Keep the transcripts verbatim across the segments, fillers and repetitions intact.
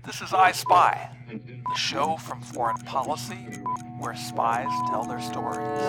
This is I Spy, the show from Foreign Policy where spies tell their stories.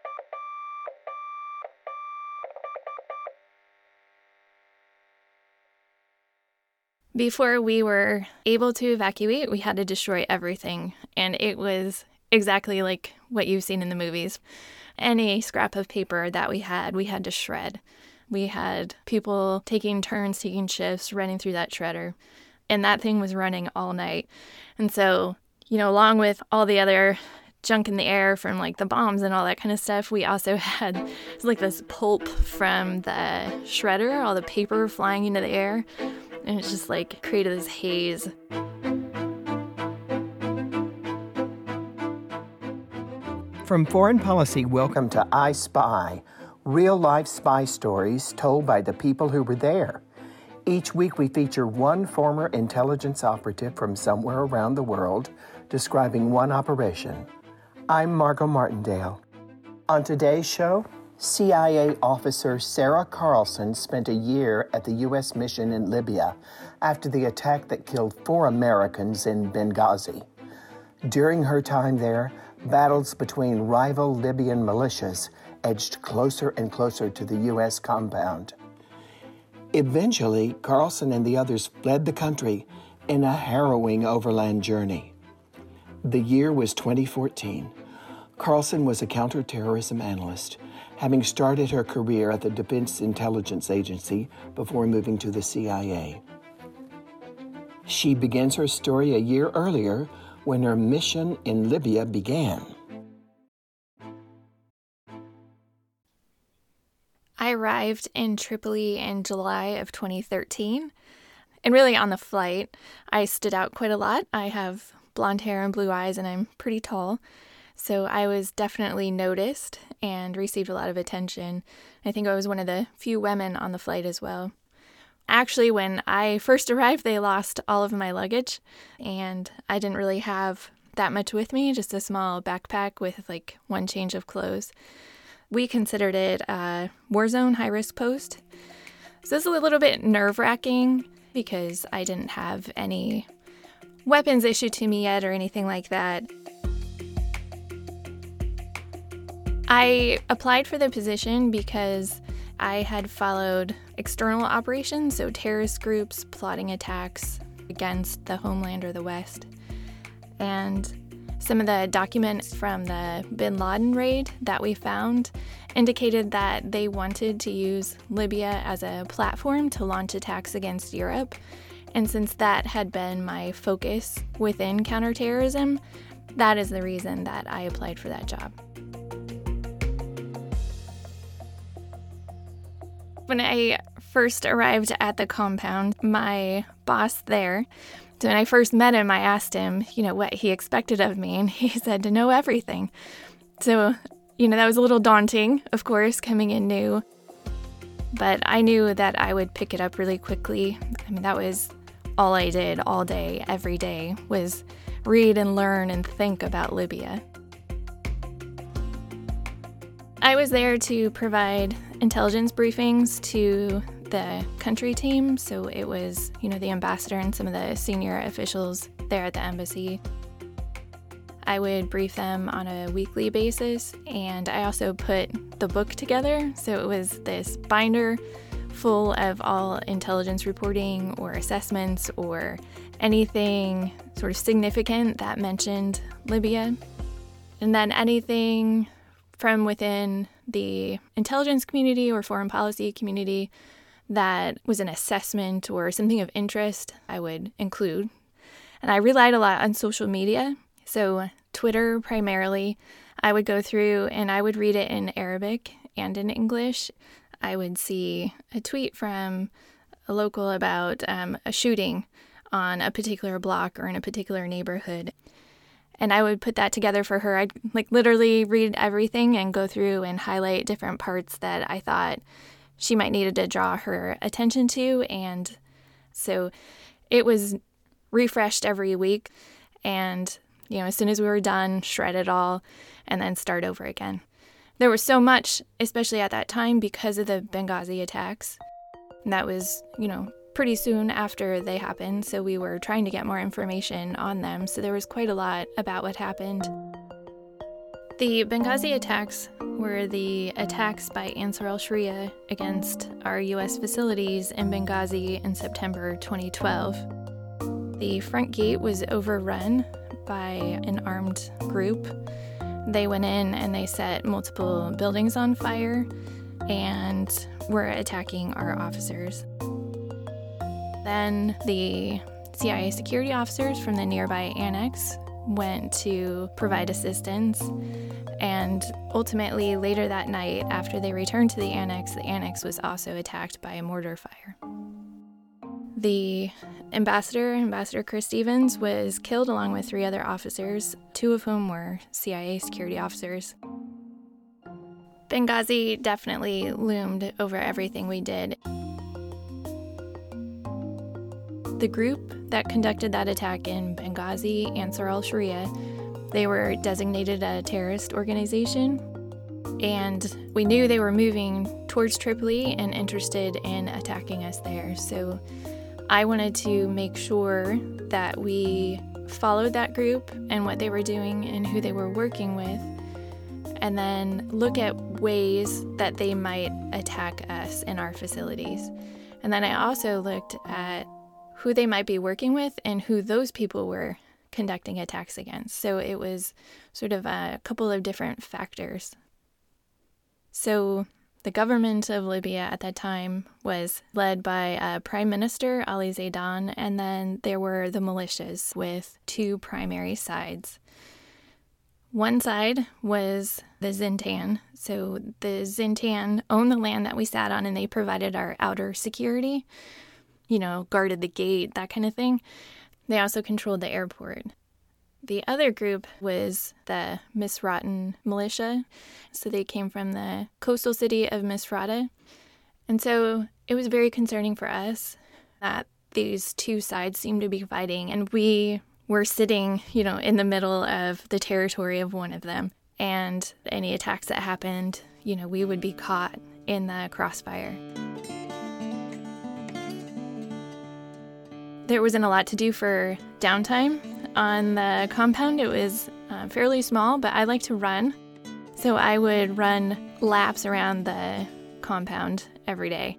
Before we were able to evacuate, we had to destroy everything, and it was exactly like what you've seen in the movies. Any scrap of paper that we had, we had to shred. We had people taking turns, taking shifts, running through that shredder, and that thing was running all night. And so, you know, along with all the other junk in the air from like the bombs and all that kind of stuff, we also had like this pulp from the shredder, all the paper flying into the air. And it just like created this haze. From Foreign Policy, welcome to I Spy, real-life spy stories told by the people who were there. Each week we feature one former intelligence operative from somewhere around the world describing one operation. I'm Margot Martindale. On today's show, C I A officer Sarah Carlson spent a year at the U S mission in Libya after the attack that killed four Americans in Benghazi. During her time there, battles between rival Libyan militias edged closer and closer to the U S compound. Eventually, Carlson and the others fled the country in a harrowing overland journey. The year was twenty fourteen. Carlson was a counterterrorism analyst, having started her career at the Defense Intelligence Agency before moving to the C I A. She begins her story a year earlier when her mission in Libya began. I arrived in Tripoli in July of twenty thirteen, and really on the flight, I stood out quite a lot. I have blonde hair and blue eyes, and I'm pretty tall. So I was definitely noticed and received a lot of attention. I think I was one of the few women on the flight as well. Actually, when I first arrived, they lost all of my luggage, and I didn't really have that much with me, just a small backpack with like one change of clothes. We considered it a war zone high-risk post. So this is a little bit nerve-wracking because I didn't have any weapons issued to me yet or anything like that. I applied for the position because I had followed external operations, so terrorist groups plotting attacks against the homeland or the West. And some of the documents from the Bin Laden raid that we found indicated that they wanted to use Libya as a platform to launch attacks against Europe. And since that had been my focus within counterterrorism, that is the reason that I applied for that job. When I first arrived at the compound, my boss there, so when I first met him, I asked him, you know, what he expected of me, and he said to know everything. So, you know, that was a little daunting, of course, coming in new, but I knew that I would pick it up really quickly. I mean, that was all I did all day, every day, was read and learn and think about Libya. I was there to provide intelligence briefings to the country team, so it was, you know, the ambassador and some of the senior officials there at the embassy. I would brief them on a weekly basis, and I also put the book together, so it was this binder full of all intelligence reporting or assessments or anything sort of significant that mentioned Libya, and then anything from within the intelligence community or foreign policy community that was an assessment or something of interest, I would include. And I relied a lot on social media. So Twitter primarily, I would go through and I would read it in Arabic and in English. I would see a tweet from a local about um, a shooting on a particular block or in a particular neighborhood. And I would put that together for her. I'd like literally read everything and go through and highlight different parts that I thought she might needed to draw her attention to. And so it was refreshed every week. And, you know, as soon as we were done, shred it all and then start over again. There was so much, especially at that time, because of the Benghazi attacks. That was, you know, pretty soon after they happened, so we were trying to get more information on them. So there was quite a lot about what happened. The Benghazi attacks were the attacks by Ansar al-Sharia against our U S facilities in Benghazi in September twenty twelve. The front gate was overrun by an armed group. They went in and they set multiple buildings on fire and were attacking our officers. Then the C I A security officers from the nearby annex went to provide assistance, and ultimately later that night, after they returned to the annex, the annex was also attacked by a mortar fire. The ambassador, Ambassador Chris Stevens, was killed along with three other officers, two of whom were C I A security officers. Benghazi definitely loomed over everything we did. The group that conducted that attack in Benghazi, Ansar al-Sharia, they were designated a terrorist organization, and we knew they were moving towards Tripoli and interested in attacking us there. So I wanted to make sure that we followed that group and what they were doing and who they were working with, and then look at ways that they might attack us in our facilities. And then I also looked at who they might be working with and who those people were conducting attacks against. So it was sort of a couple of different factors. So the government of Libya at that time was led by uh, Prime Minister Ali Zaidan, and then there were the militias with two primary sides. One side was the Zintan. So the Zintan owned the land that we sat on, and they provided our outer security, you know, guarded the gate, that kind of thing. They also controlled the airport. The other group was the Misratan militia. So they came from the coastal city of Misrata. And so it was very concerning for us that these two sides seemed to be fighting, and we were sitting, you know, in the middle of the territory of one of them. And any attacks that happened, you know, we would be caught in the crossfire. There wasn't a lot to do for downtime on the compound. It was uh, fairly small, but I like to run. So I would run laps around the compound every day.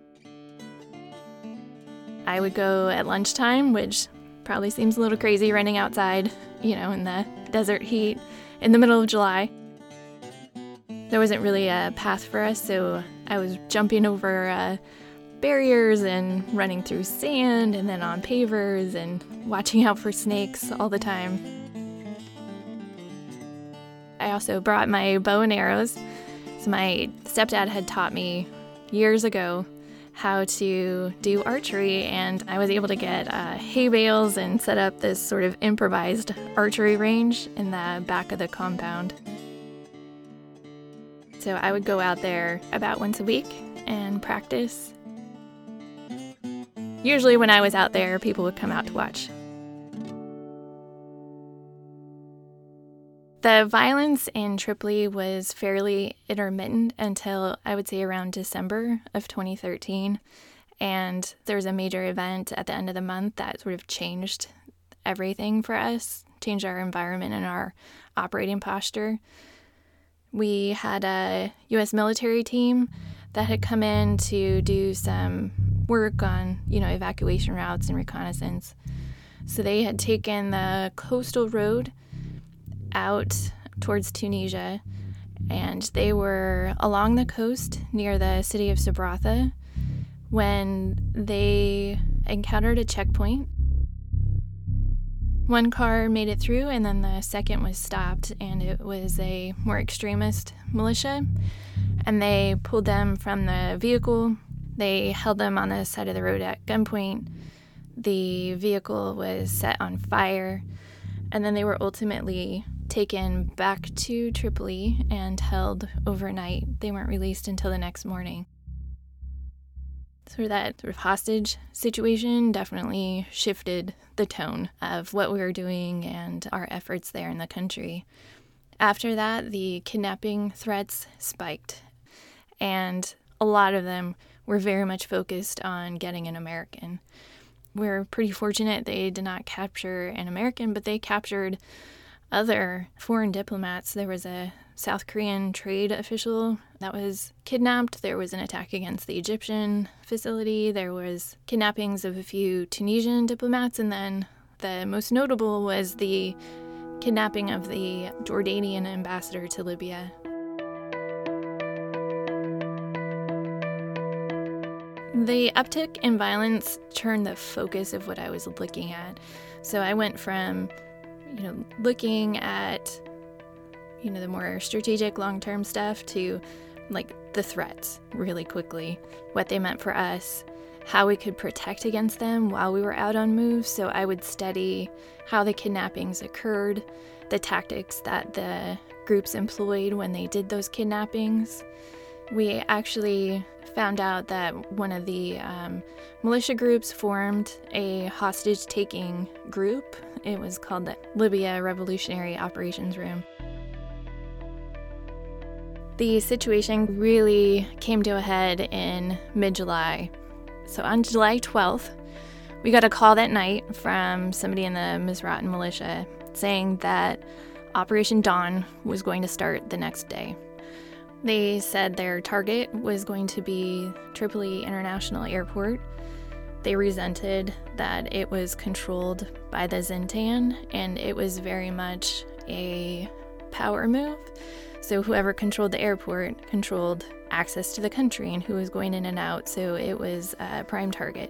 I would go at lunchtime, which probably seems a little crazy running outside, you know, in the desert heat in the middle of July. There wasn't really a path for us, so I was jumping over uh, barriers and running through sand and then on pavers and watching out for snakes all the time. I also brought my bow and arrows. So my stepdad had taught me years ago how to do archery, and I was able to get uh, hay bales and set up this sort of improvised archery range in the back of the compound. So I would go out there about once a week and practice. Usually when I was out there, people would come out to watch. The violence in Tripoli was fairly intermittent until, I would say, around December of twenty thirteen. And there was a major event at the end of the month that sort of changed everything for us, changed our environment and our operating posture. We had a U S military team that had come in to do some work on, you know, evacuation routes and reconnaissance. So they had taken the coastal road out towards Tunisia, and they were along the coast near the city of Sabratha when they encountered a checkpoint. One car made it through, and then the second was stopped, and it was a more extremist militia, and they pulled them from the vehicle. They held them on the side of the road at gunpoint. The vehicle was set on fire, and then they were ultimately taken back to Tripoli and held overnight. They weren't released until the next morning. So that sort of hostage situation definitely shifted the tone of what we were doing and our efforts there in the country. After that, the kidnapping threats spiked, and a lot of them were very much focused on getting an American. We're pretty fortunate they did not capture an American, but they captured other foreign diplomats. There was a South Korean trade official that was kidnapped. There was an attack against the Egyptian facility. There was kidnappings of a few Tunisian diplomats, and then the most notable was the kidnapping of the Jordanian ambassador to Libya. The uptick in violence turned the focus of what I was looking at. So I went from, you know, looking at, you know, the more strategic long-term stuff to, like, the threats really quickly, what they meant for us, how we could protect against them while we were out on moves. So I would study how the kidnappings occurred, the tactics that the groups employed when they did those kidnappings. We actually found out that one of the um, militia groups formed a hostage-taking group. It was called the Libya Revolutionary Operations Room. The situation really came to a head in mid-July. So on July twelfth, we got a call that night from somebody in the Misratan militia saying that Operation Dawn was going to start the next day. They said their target was going to be Tripoli International Airport. They resented that it was controlled by the Zintan, and it was very much a power move. So whoever controlled the airport controlled access to the country and who was going in and out, so it was a prime target.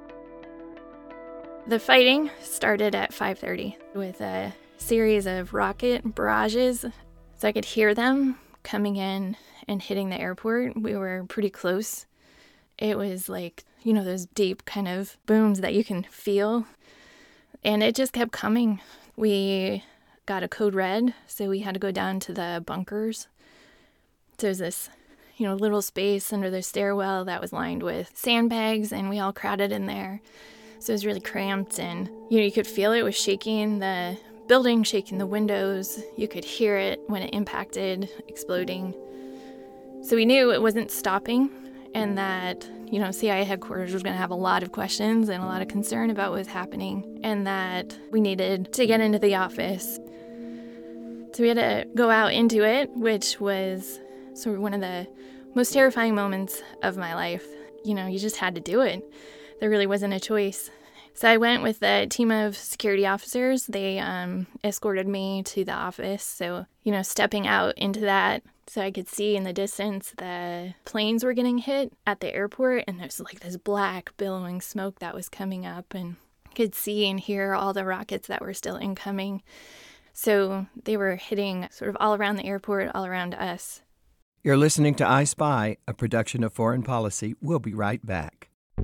The fighting started at five thirty with a series of rocket barrages, so I could hear them coming in and hitting the airport. We were pretty close. It was like, you know, those deep kind of booms that you can feel. And it just kept coming. We got a code red, so we had to go down to the bunkers. There's this, you know, little space under the stairwell that was lined with sandbags, and we all crowded in there. So it was really cramped, and, you know, you could feel it was shaking the building, shaking the windows. You could hear it when it impacted, exploding. So we knew it wasn't stopping, and that, you know, C I A headquarters was going to have a lot of questions and a lot of concern about what was happening, and that we needed to get into the office. So we had to go out into it, which was sort of one of the most terrifying moments of my life. You know, you just had to do it. There really wasn't a choice. So I went with a team of security officers. They um, escorted me to the office. So, you know, stepping out into that, so I could see in the distance the planes were getting hit at the airport, and there's like this black billowing smoke that was coming up, and I could see and hear all the rockets that were still incoming. So they were hitting sort of all around the airport, all around us. You're listening to I Spy, a production of Foreign Policy. We'll be right back.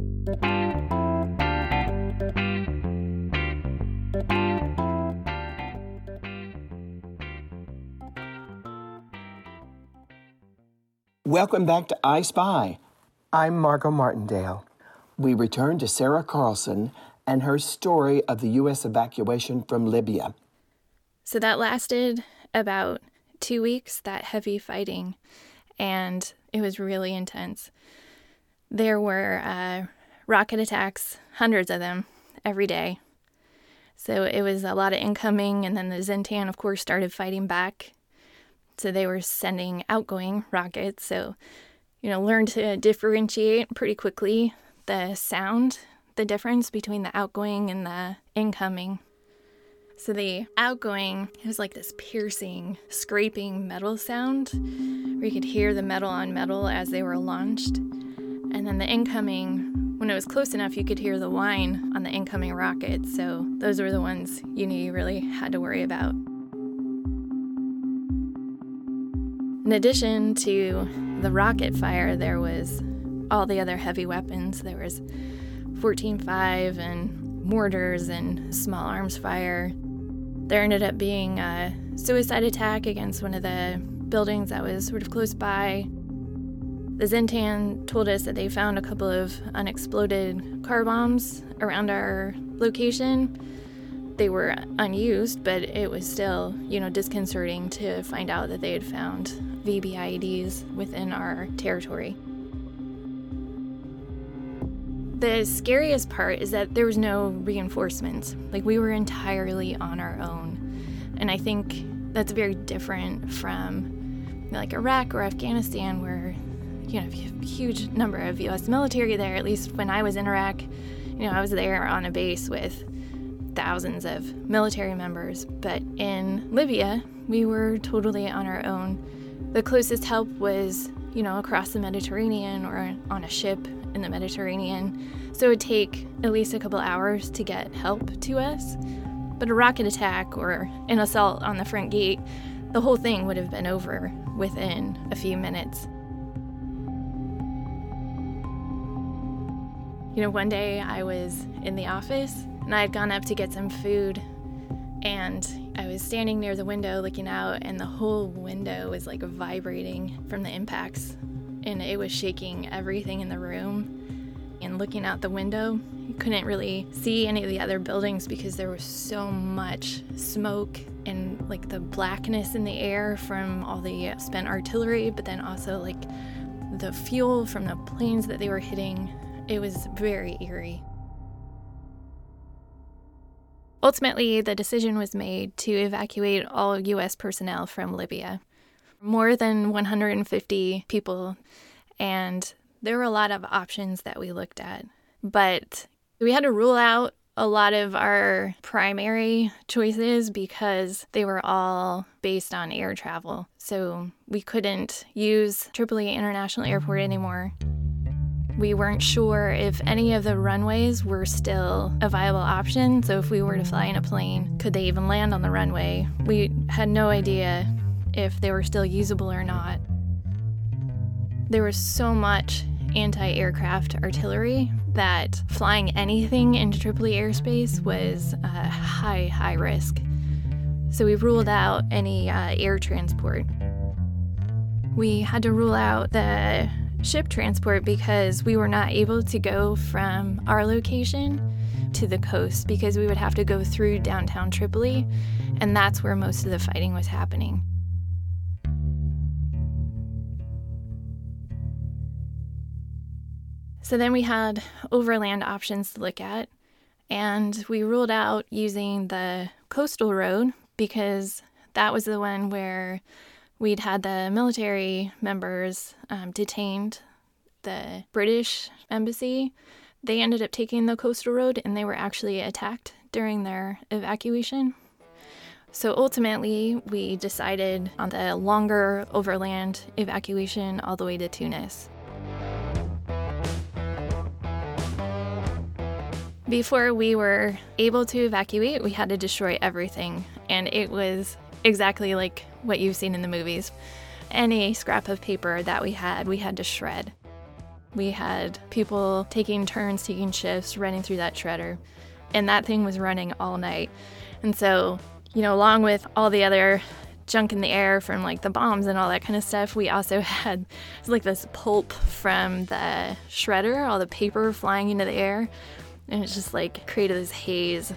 Welcome back to I Spy. I'm Margot Martindale. We return to Sarah Carlson and her story of the U S evacuation from Libya. So that lasted about two weeks, that heavy fighting, and it was really intense. There were uh, rocket attacks, hundreds of them, every day. So it was a lot of incoming, and then the Zintan, of course, started fighting back. So they were sending outgoing rockets. So, you know, learned to differentiate pretty quickly the sound, the difference between the outgoing and the incoming. So the outgoing, it was like this piercing, scraping metal sound where you could hear the metal on metal as they were launched. And then the incoming, when it was close enough, you could hear the whine on the incoming rockets. So those were the ones you knew you really had to worry about. In addition to the rocket fire, there was all the other heavy weapons. There was fourteen five and mortars and small arms fire. There ended up being a suicide attack against one of the buildings that was sort of close by. The Zintan told us that they found a couple of unexploded car bombs around our location. They were unused, but it was still, you know, disconcerting to find out that they had found V B I E Ds within our territory. The scariest part is that there was no reinforcements. Like, we were entirely on our own. And I think that's very different from like Iraq or Afghanistan, where, you know, you have a huge number of U S military there. At least when I was in Iraq, you know, I was there on a base with thousands of military members. But in Libya, we were totally on our own. The closest help was, you know, across the Mediterranean or on a ship in the Mediterranean. So it would take at least a couple hours to get help to us. But a rocket attack or an assault on the front gate, the whole thing would have been over within a few minutes. You know, one day I was in the office and I had gone up to get some food, and I was standing near the window looking out, and the whole window was like vibrating from the impacts, and it was shaking everything in the room. And looking out the window, you couldn't really see any of the other buildings because there was so much smoke and like the blackness in the air from all the spent artillery, but then also like the fuel from the planes that they were hitting. It was very eerie. Ultimately, the decision was made to evacuate all U S personnel from Libya. More than one hundred fifty people, and there were a lot of options that we looked at, but we had to rule out a lot of our primary choices because they were all based on air travel. So we couldn't use Tripoli International Airport anymore. We weren't sure if any of the runways were still a viable option. So if we were to fly in a plane, could they even land on the runway? We had no idea if they were still usable or not. There was so much anti-aircraft artillery that flying anything into Tripoli airspace was a high, high risk. So we ruled out any uh, air transport. We had to rule out the ship transport because we were not able to go from our location to the coast because we would have to go through downtown Tripoli, and that's where most of the fighting was happening. So then we had overland options to look at, and we ruled out using the coastal road because that was the one where we'd had the military members um, detained. The British embassy, they ended up taking the coastal road, and they were actually attacked during their evacuation. So ultimately, we decided on the longer overland evacuation all the way to Tunis. Before we were able to evacuate, we had to destroy everything, and it was exactly like what you've seen in the movies. Any scrap of paper that we had, we had to shred. We had people taking turns, taking shifts, running through that shredder, and that thing was running all night. And so, you know, along with all the other junk in the air from like the bombs and all that kind of stuff, we also had like this pulp from the shredder, all the paper flying into the air. And it just like created this haze.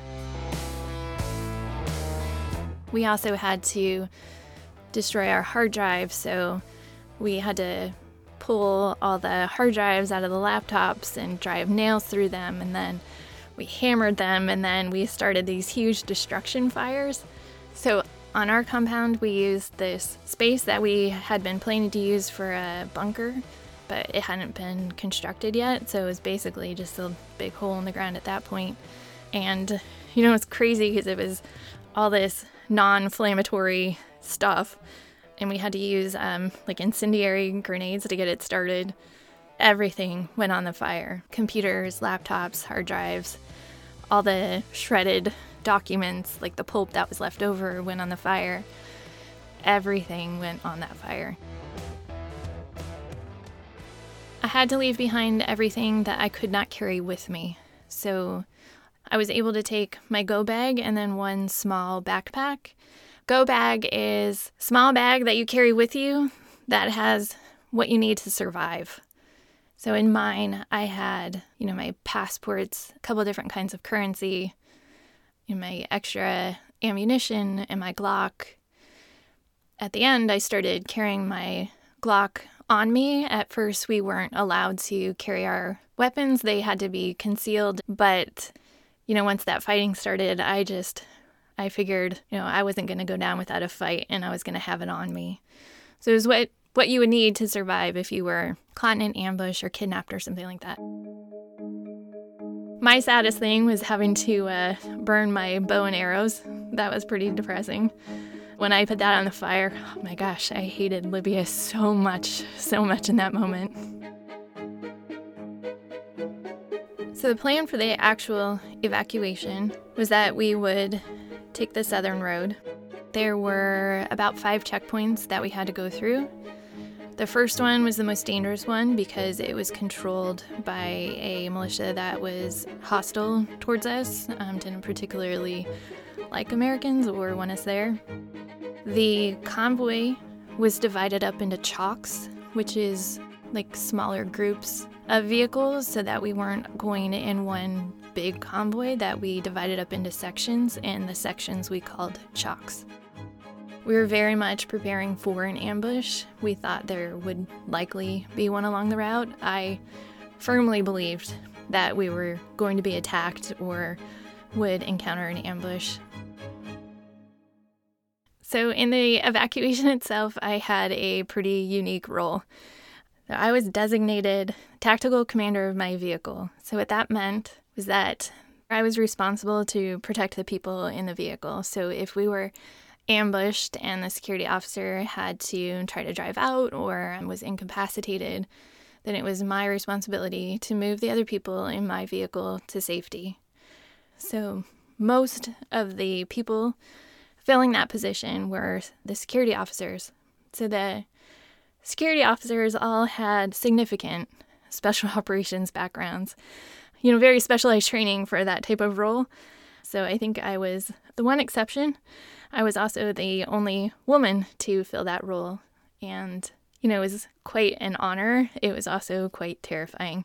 We also had to destroy our hard drive, so we had to pull all the hard drives out of the laptops and drive nails through them, and then we hammered them, and then we started these huge destruction fires. So on our compound, we used this space that we had been planning to use for a bunker, but it hadn't been constructed yet, so it was basically just a big hole in the ground at that point. And, you know, it's crazy because it was all this non-inflammatory stuff, and we had to use um, like incendiary grenades to get it started. Everything went on the fire. Computers, laptops, hard drives, all the shredded documents, like the pulp that was left over, went on the fire. Everything went on that fire. I had to leave behind everything that I could not carry with me. So I was able to take my go bag and then one small backpack. Go bag is a small bag that you carry with you that has what you need to survive. So in mine, I had, you know, my passports, a couple different kinds of currency, you know, my extra ammunition, and my Glock. At the end, I started carrying my Glock on me. At first, we weren't allowed to carry our weapons. They had to be concealed. But, you know, once that fighting started, I just, I figured, you know, I wasn't going to go down without a fight, and I was going to have it on me. So it was what, what you would need to survive if you were caught in an ambush or kidnapped or something like that. My saddest thing was having to uh, burn my bow and arrows. That was pretty depressing. When I put that on the fire, oh my gosh, I hated Libya so much, so much in that moment. So the plan for the actual evacuation was that we would take the southern road. There were about five checkpoints that we had to go through. The first one was the most dangerous one because it was controlled by a militia that was hostile towards us, um, didn't particularly like Americans or want us there. The convoy was divided up into chalks, which is like smaller groups of vehicles, so that we weren't going in one big convoy, that we divided up into sections, and the sections we called chalks. We were very much preparing for an ambush. We thought there would likely be one along the route. I firmly believed that we were going to be attacked or would encounter an ambush. So in the evacuation itself, I had a pretty unique role. I was designated tactical commander of my vehicle. So what that meant was that I was responsible to protect the people in the vehicle. So if we were ambushed and the security officer had to try to drive out or was incapacitated, then it was my responsibility to move the other people in my vehicle to safety. So most of the people filling that position were the security officers. So the security officers all had significant special operations backgrounds, you know, very specialized training for that type of role. So I think I was the one exception. I was also the only woman to fill that role. And, you know, it was quite an honor. It was also quite terrifying.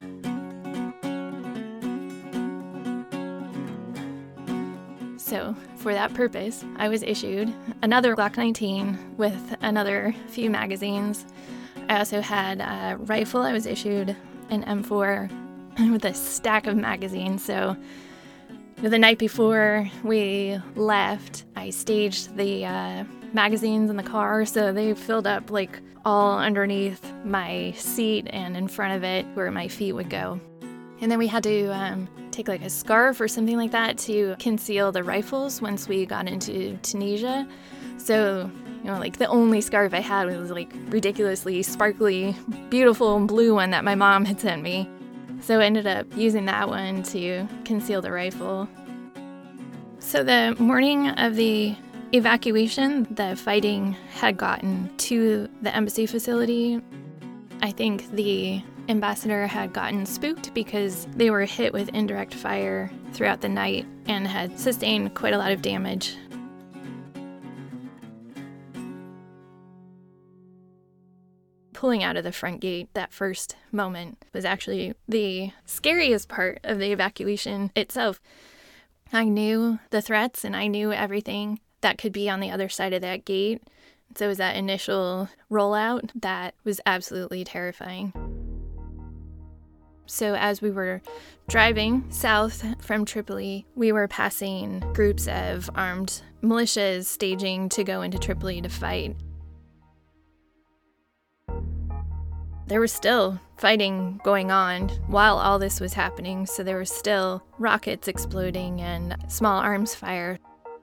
So for that purpose, I was issued another Glock nineteen with another few magazines. I also had a rifle. I was issued an M four with a stack of magazines. So the night before we left, I staged the uh, magazines in the car, so they filled up like all underneath my seat and in front of it where my feet would go. And then we had to um, take like a scarf or something like that to conceal the rifles once we got into Tunisia. So, you know, like the only scarf I had was like ridiculously sparkly, beautiful blue one that my mom had sent me. So I ended up using that one to conceal the rifle. So the morning of the evacuation, the fighting had gotten to the embassy facility. I think the ambassador had gotten spooked because they were hit with indirect fire throughout the night and had sustained quite a lot of damage. Pulling out of the front gate, that first moment, was actually the scariest part of the evacuation itself. I knew the threats and I knew everything that could be on the other side of that gate. So it was that initial rollout that was absolutely terrifying. So as we were driving south from Tripoli, we were passing groups of armed militias staging to go into Tripoli to fight. There was still fighting going on while all this was happening, so there were still rockets exploding and small arms fire.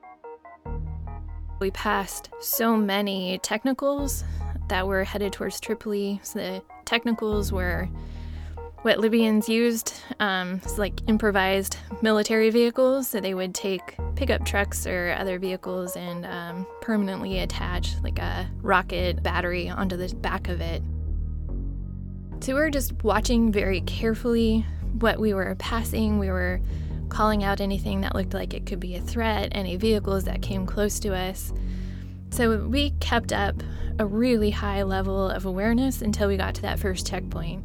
We passed so many technicals that were headed towards Tripoli. So the technicals were what Libyans used, um, it's like improvised military vehicles. So they would take pickup trucks or other vehicles and um, permanently attach like a rocket battery onto the back of it. So we were just watching very carefully what we were passing. We were calling out anything that looked like it could be a threat, any vehicles that came close to us. So we kept up a really high level of awareness until we got to that first checkpoint.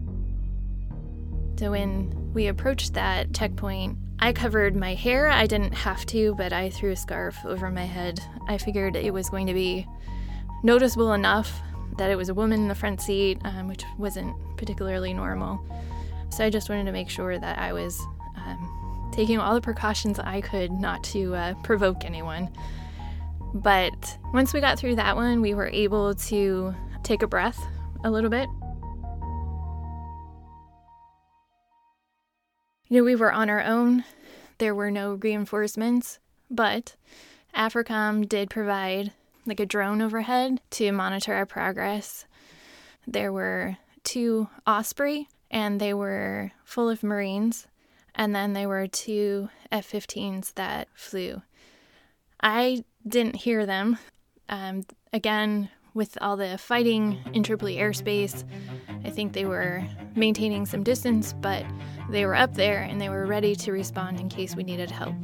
So when we approached that checkpoint, I covered my hair. I didn't have to, but I threw a scarf over my head. I figured it was going to be noticeable enough that it was a woman in the front seat, um, which wasn't particularly normal. So I just wanted to make sure that I was um, taking all the precautions I could not to uh, provoke anyone. But once we got through that one, we were able to take a breath a little bit. You know, we were on our own. There were no reinforcements, but AFRICOM did provide like a drone overhead to monitor our progress. There were two Osprey, and they were full of Marines, and then there were two F fifteens that flew. I didn't hear them. Um, again, with all the fighting in Tripoli airspace, I think they were maintaining some distance, but they were up there and they were ready to respond in case we needed help.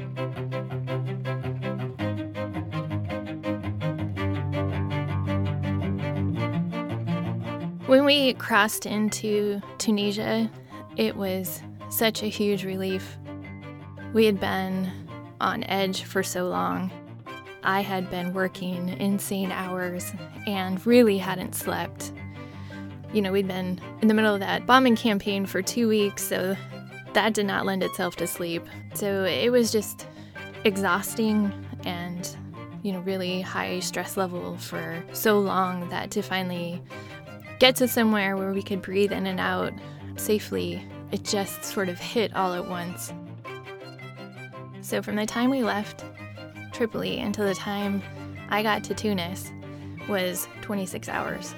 When we crossed into Tunisia, it was such a huge relief. We had been on edge for so long. I had been working insane hours and really hadn't slept. You know, we'd been in the middle of that bombing campaign for two weeks, so that did not lend itself to sleep. So it was just exhausting and, you know, really high stress level for so long that to finally get to somewhere where we could breathe in and out safely, it just sort of hit all at once. So from the time we left Tripoli until the time I got to Tunis was twenty-six hours.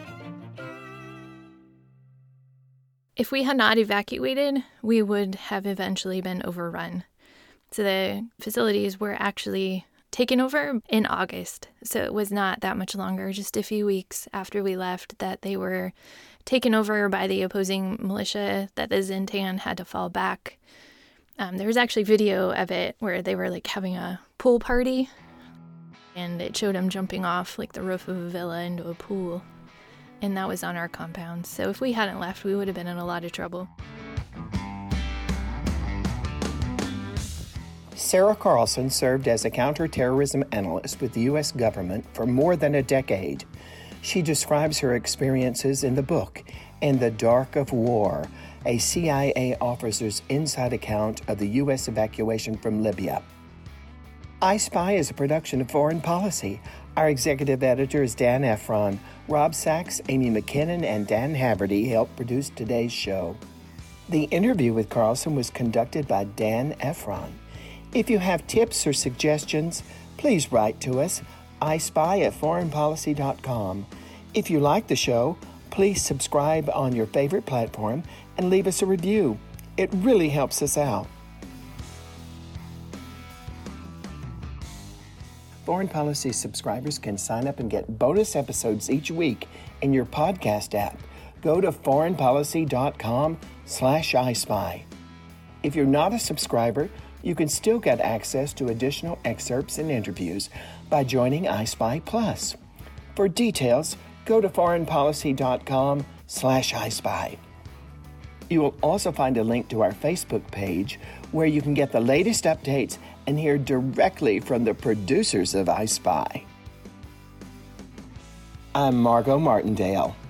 If we had not evacuated, we would have eventually been overrun. So the facilities were actually taken over in August. So it was not that much longer, just a few weeks after we left, that they were taken over by the opposing militia, that the Zintan had to fall back. Um, there was actually video of it where they were like having a pool party, and it showed them jumping off like the roof of a villa into a pool. And that was on our compound. So if we hadn't left, we would have been in a lot of trouble. Sarah Carlson served as a counterterrorism analyst with the U S government for more than a decade. She describes her experiences in the book, In the Dark of War, a C I A officer's inside account of the U S evacuation from Libya. I Spy is a production of Foreign Policy. Our executive editor is Dan Efron. Rob Sachs, Amy McKinnon, and Dan Haverty helped produce today's show. The interview with Carlson was conducted by Dan Efron. If you have tips or suggestions, please write to us, I spy at foreign policy dot com. If you like the show, please subscribe on your favorite platform and leave us a review. It really helps us out. Foreign Policy subscribers can sign up and get bonus episodes each week in your podcast app. Go to foreign policy dot com slash I spy. If you're not a subscriber, you can still get access to additional excerpts and interviews by joining I Spy Plus. For details, go to foreign policy dot com slash I spy. You will also find a link to our Facebook page where you can get the latest updates and hear directly from the producers of I Spy. I'm Margot Martindale.